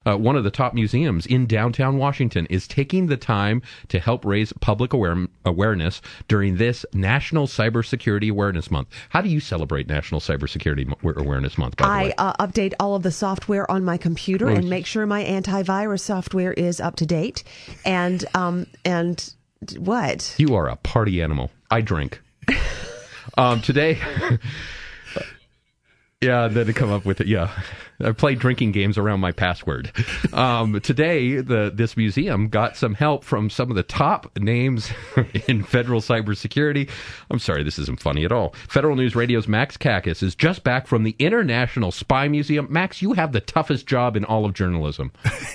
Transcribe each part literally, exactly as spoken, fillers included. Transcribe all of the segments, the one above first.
uh, one of the top museums in downtown Washington, is taking the time to help raise public aware- awareness during this National Cybersecurity Awareness Month. How do you celebrate National Cybersecurity Awareness Month, by the I way? uh, update all of the software on my computer Oh, and make sure my antivirus software is up to date. And, um, and what? You are a party animal. I drink. um, today... Yeah, then to come up with it. Yeah, I play drinking games around my password. Um, today, the this museum got some help from some of the top names in federal cybersecurity. I'm sorry, this isn't funny at all. Federal News Radio's Max Kakis is just back from the International Spy Museum. Max, you have the toughest job in all of journalism.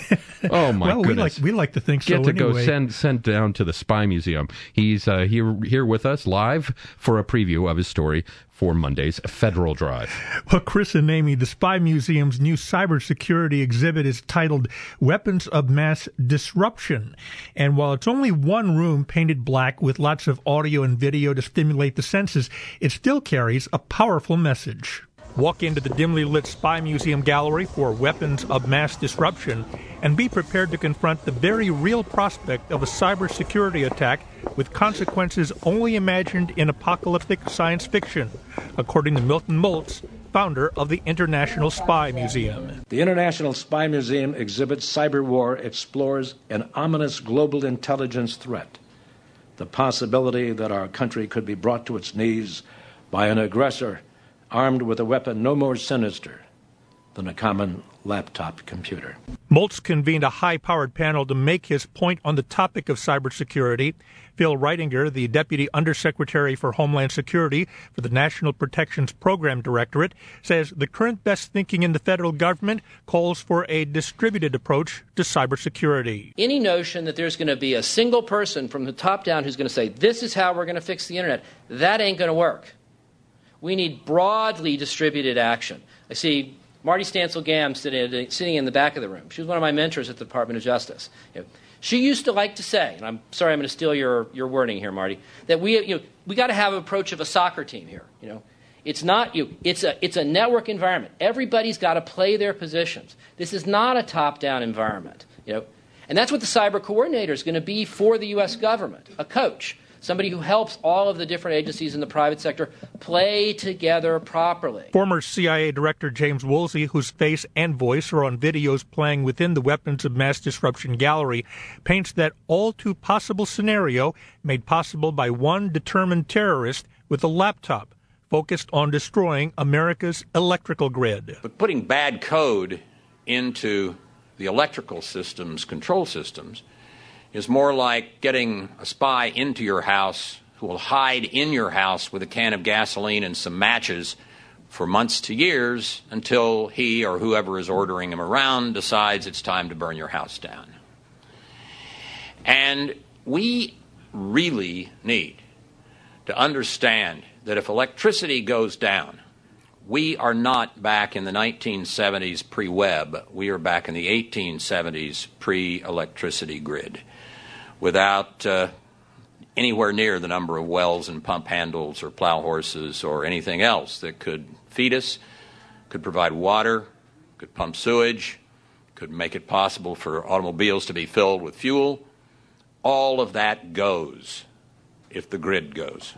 Oh my well, goodness! we like we like to think so. Get to anyway. go send send down to the Spy Museum. He's uh, here here with us live for a preview of his story for Monday's Federal Drive. Well, Chris and Amy, the Spy Museum's new cybersecurity exhibit is titled Weapons of Mass Disruption. And while it's only one room painted black with lots of audio and video to stimulate the senses, it still carries a powerful message. Walk into the dimly lit Spy Museum gallery for Weapons of Mass Disruption and be prepared to confront the very real prospect of a cybersecurity attack with consequences only imagined in apocalyptic science fiction, according to Milton Moltz, founder of the International Spy Museum. The International Spy Museum exhibits Cyber War explores an ominous global intelligence threat, the possibility that our country could be brought to its knees by an aggressor armed with a weapon no more sinister than a common laptop computer. Moltz convened a high-powered panel to make his point on the topic of cybersecurity. Phil Reitinger, the Deputy Undersecretary for Homeland Security for the National Protections Program Directorate, says the current best thinking in the federal government calls for a distributed approach to cybersecurity. Any notion that there's going to be a single person from the top down who's going to say, this is how we're going to fix the Internet, that ain't going to work. We need broadly distributed action. I see Marty Stancil-Gamm sitting, sitting in the back of the room. She was one of my mentors at the Department of Justice. You know, she used to like to say, and I'm sorry I'm going to steal your, your wording here, Marty, that we you know we got to have an approach of a soccer team here. You know, it's not you. It's a it's a network environment. Everybody's got to play their positions. This is not a top-down environment. You know, and that's what the cyber coordinator is going to be for the U S government, a coach. Somebody who helps all of the different agencies in the private sector play together properly. Former C I A Director James Woolsey, whose face and voice are on videos playing within the Weapons of Mass Disruption gallery, paints that all-too possible scenario made possible by one determined terrorist with a laptop focused on destroying America's electrical grid. But putting bad code into the electrical systems, control systems, is more like getting a spy into your house who will hide in your house with a can of gasoline and some matches for months to years until he or whoever is ordering him around decides it's time to burn your house down. And we really need to understand that if electricity goes down, we are not back in the nineteen seventies pre-web. We are back in the eighteen seventies pre-electricity grid, without uh, anywhere near the number of wells and pump handles or plow horses or anything else that could feed us, could provide water, could pump sewage, could make it possible for automobiles to be filled with fuel. All of that goes if the grid goes.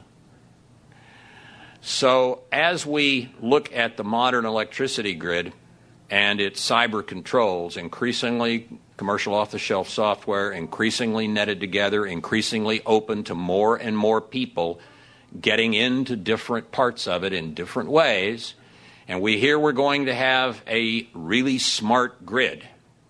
So as we look at the modern electricity grid and its cyber controls, increasingly commercial off-the-shelf software, increasingly netted together, increasingly open to more and more people getting into different parts of it in different ways. And we hear we're going to have a really smart grid.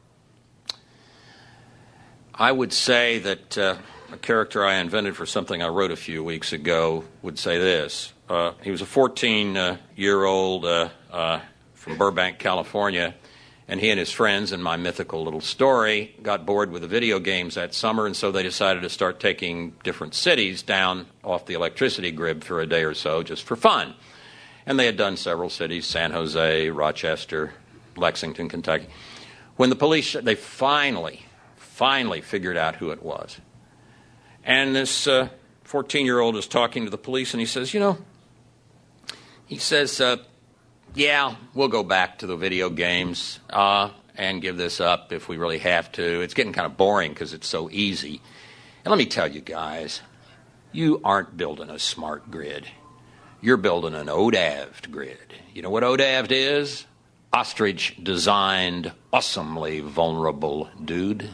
I would say that uh, a character I invented for something I wrote a few weeks ago would say this. Uh, he was a fourteen-year-old uh, uh, from Burbank, California, and he and his friends, in my mythical little story, got bored with the video games that summer, and so they decided to start taking different cities down off the electricity grid for a day or so just for fun. And they had done several cities, San Jose, Rochester, Lexington, Kentucky. When the police, they finally, finally figured out who it was. And this uh, fourteen-year-old is talking to the police, and he says, you know, he says, uh, yeah, we'll go back to the video games. Uh, and give this up if we really have to. It's getting kind of boring because it's so easy. And let me tell you guys, you aren't building a smart grid. You're building an O D A V D grid. You know what O D A V D is? Ostrich-designed, awesomely vulnerable dude.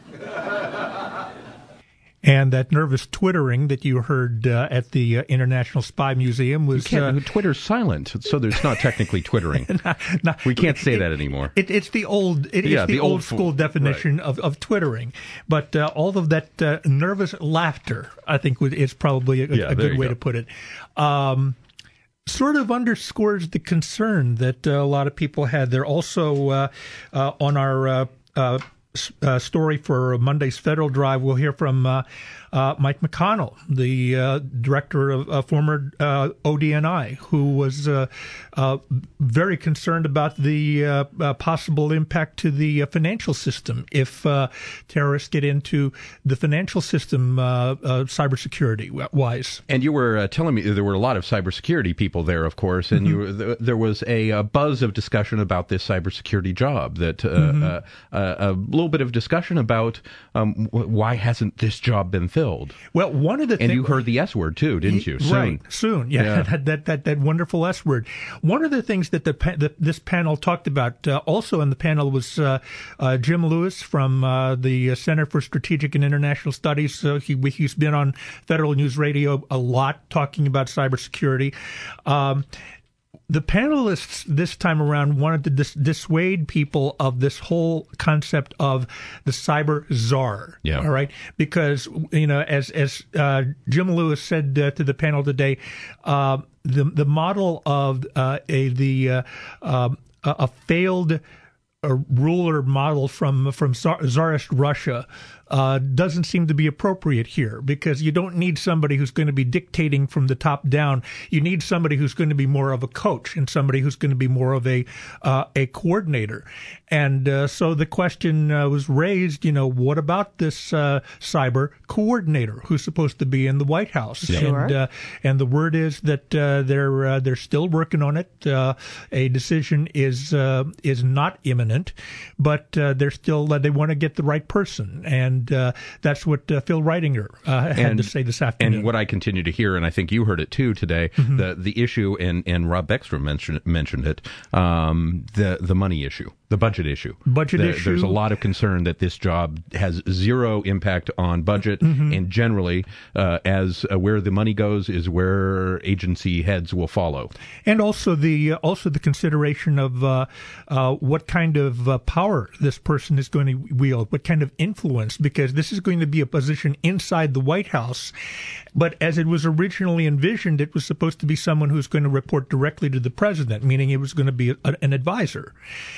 And that nervous twittering that you heard uh, at the uh, International Spy Museum was... You can't, uh, Twitter's silent, so there's not technically twittering. not, not, we can't say it, that anymore. It, it's the old it, yeah, it's the, the old, old school f- definition right. of, of twittering. But uh, all of that uh, nervous laughter, I think, would, is probably a, yeah, a good way go. to put it. Um, sort of underscores the concern that uh, a lot of people had. They're also uh, uh, on our... Uh, uh, Uh, story for Monday's Federal Drive. We'll hear from uh, uh, Mike McConnell, the uh, director of uh, former uh, O D N I, who was uh, uh, very concerned about the uh, uh, possible impact to the uh, financial system if uh, terrorists get into the financial system, uh, uh, cybersecurity wise. And you were uh, telling me there were a lot of cybersecurity people there, of course, and mm-hmm. you were, th- there was a, a buzz of discussion about this cybersecurity job. That uh, mm-hmm. uh, uh, a little bit of discussion about um, w- why hasn't this job been filled? Well, one of the and thing- you heard the S word too, didn't you? Soon. Right, soon. Yeah, yeah. that, that that that wonderful S word. One of the things that the pa- that this panel talked about, uh, also in the panel, was uh, uh, Jim Lewis from uh, the Center for Strategic and International Studies. Uh, he he's been on Federal News Radio a lot talking about cybersecurity. Um, The panelists this time around wanted to dis- dissuade people of this whole concept of the cyber czar. Yeah. All right. Because, you know, as as uh, Jim Lewis said uh, to the panel today, uh, the the model of uh, a the uh, uh, a failed uh, ruler model from from Tsarist Russia uh, doesn't seem to be appropriate here, because you don't need somebody who's going to be dictating from the top down. You need somebody who's going to be more of a coach and somebody who's going to be more of a uh, a coordinator. And uh, so the question uh, was raised, you know, what about this uh, cyber coordinator who's supposed to be in the White House? Sure. And uh, and the word is that uh, they're uh, they're still working on it. Uh, a decision is uh, is not imminent, but uh, they're still uh, they want to get the right person. And And uh, that's what uh, Phil Reitinger uh, had and, to say this afternoon. And what I continue to hear, and I think you heard it too today, mm-hmm. the the issue, and, and Rob Beckstrom mentioned mentioned it, um, the the money issue, the budget issue. Budget the, issue. There's a lot of concern that this job has zero impact on budget, mm-hmm. and generally, uh, as uh, where the money goes is where agency heads will follow. And also the uh, also the consideration of uh, uh, what kind of uh, power this person is going to wield, what kind of influence. Because this is going to be a position inside the White House. But as it was originally envisioned, it was supposed to be someone who's going to report directly to the president, meaning it was going to be a, an advisor.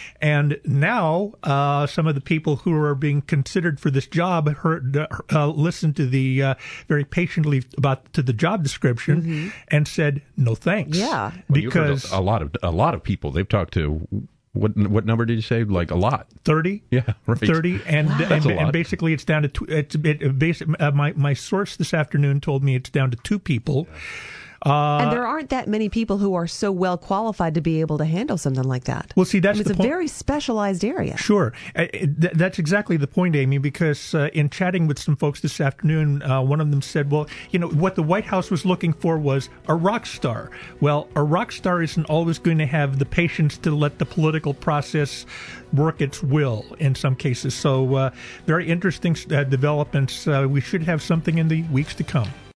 And now uh, some of the people who are being considered for this job heard, uh, listened to the uh, very patiently about to the job description mm-hmm. and said, no thanks. Yeah. Well, because a, a lot of a lot of people they've talked to. What what number did you say? Like a lot. Thirty. Yeah, right. Thirty, and wow. and, a lot. and basically it's down to two. It's it, basic, uh, my my source this afternoon told me it's down to two people. Yeah. Uh, and there aren't that many people who are so well qualified to be able to handle something like that. Well, see, that's I mean, the it's point. a very specialized area. Sure. Uh, th- that's exactly the point, Amy, because uh, in chatting with some folks this afternoon, uh, one of them said, well, you know, what the White House was looking for was a rock star. Well, a rock star isn't always going to have the patience to let the political process work its will in some cases. So uh, very interesting uh, developments. Uh, we should have something in the weeks to come.